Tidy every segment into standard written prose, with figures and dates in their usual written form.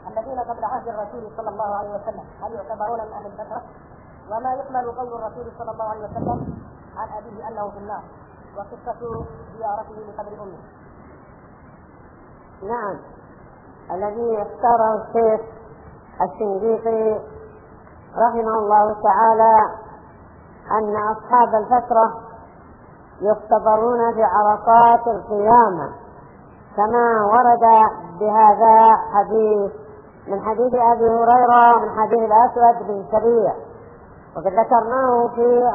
الذين قبل عهد الرسول صلى الله عليه وسلم هل يعتبرون من أهل الفترة؟ وما يحمل قول الرسول صلى الله عليه وسلم عن أبيه أنه في النار، وقصة زيارته لقبر أمه. نعم، الذي اختاره الشيخ الشنقيطي رحمه الله تعالى أن أصحاب الفترة يختبرون بعرصات القيامة، كما ورد بهذا حديث من حديث أبي هريرة ومن حديث الأسود بن سريع، وقد ذكرناه في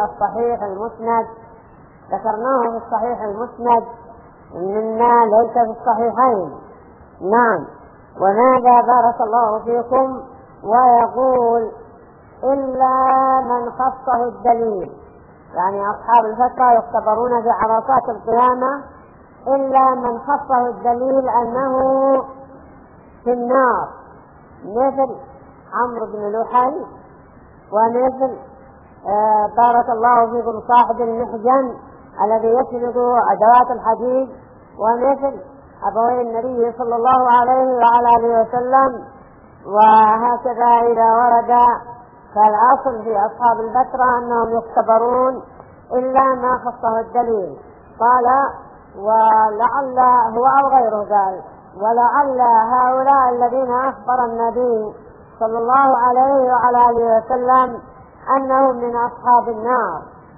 الصحيح المسند مما ليس في الصحيحين. نعم، وهذا بارك الله فيكم ويقول إلا من خصه الدليل، يعني أصحاب الفترة يختبرون بعرصات القيامة إلا من خصه الدليل أنه في النار، مثل عمرو بن لحي، ومثل بارك الله فيكم صاحب المحجن الذي يسند أدوات الحديد، ومثل أبوي النبي صلى الله عليه وعلى آله وسلم. وهكذا إذا ورد، فالأصل في أصحاب الفترة أنهم يختبرون إلا ما خصه الدليل. قال ولعل هو أو غيره، قال ولعل هؤلاء الذين أخبر النبي صلى الله عليه وعلى آله وسلم أنهم من أصحاب النار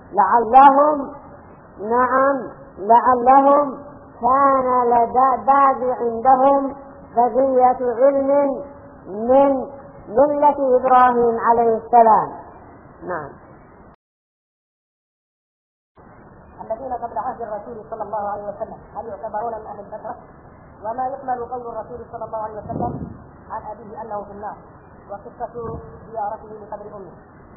لعلهم كان لدى عندهم بقية علم من ملة إبراهيم عليه السلام. نعم. الذين قبل عهد الرسول صلى الله عليه وسلم هل يعتبرون من أهل الفترة؟ وما يحمل قول الرسول صلى الله عليه وسلم عن أبيه أنه في النار، وقصة زيارته لقبر أمه.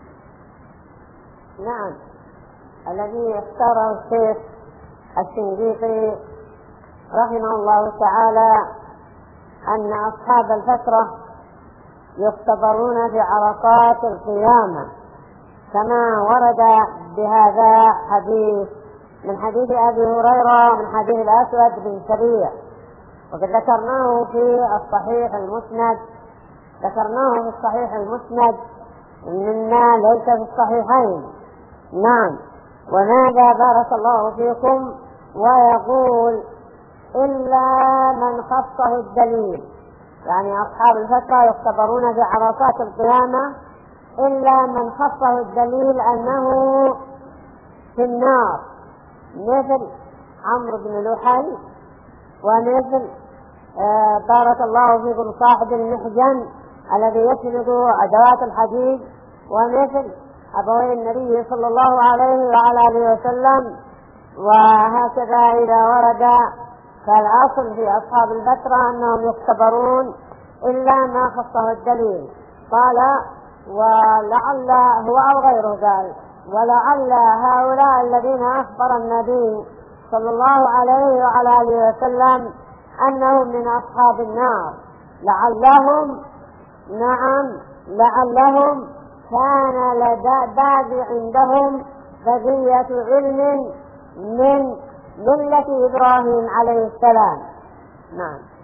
نعم، الذي اختاره الشيخ الشنقيطي رحمه الله تعالى أن أصحاب الفترة يختبرون بعرصات القيامة، كما ورد بهذا حديث من حديث أبي هريرة ومن حديث الأسود بن سريع، وقد ذكرناه في الصحيح المسند مما ليس في الصحيحين. نعم، وهذا بارك الله فيكم ويقول إلا من خصه الدليل، يعني أصحاب الفترة يختبرون بعرصات القيامة إلا من خصه الدليل أنه في النار، مثل عمرو بن لحي، ومثل بارك الله فيكم صاحب المحجن الذي يسند أدوات الحديد، ومثل أبوي النبي صلى الله عليه وعلى آله وسلم. وهكذا إذا ورد، فالأصل في أصحاب الفترة أنهم يختبرون إلا ما خصه الدليل. قال ولعل هو أو غيره، قال ولعل هؤلاء الذين أخبر النبي صلى الله عليه وعلى آله وسلم أنهم من أصحاب النار لعلهم كان لدى عندهم بقية علم من ملة إبراهيم عليه السلام. نعم.